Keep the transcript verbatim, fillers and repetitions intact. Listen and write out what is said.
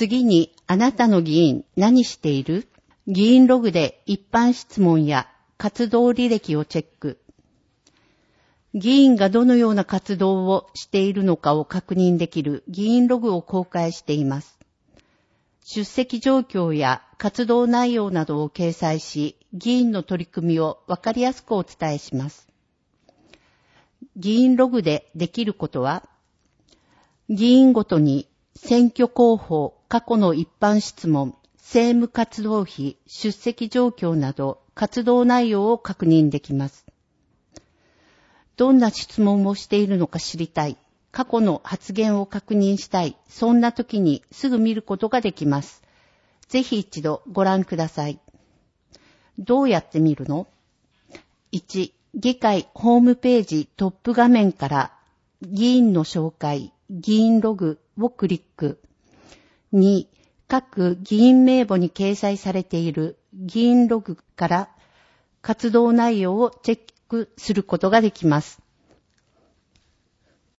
次に、あなたの議員何している？議員ログで一般質問や活動履歴をチェック。議員がどのような活動をしているのかを確認できる議員ログを公開しています。出席状況や活動内容などを掲載し、議員の取り組みをわかりやすくお伝えします。議員ログでできることは、議員ごとに選挙広報、過去の一般質問、政務活動費、出席状況など活動内容を確認できます。どんな質問をしているのか知りたい、過去の発言を確認したい、そんな時にすぐ見ることができます。ぜひ一度ご覧ください。どうやって見るの？ いち. 議会ホームページトップ画面から議員の紹介、議員ログをクリック。に. 各議員名簿に掲載されている議員ログから活動内容をチェックすることができます。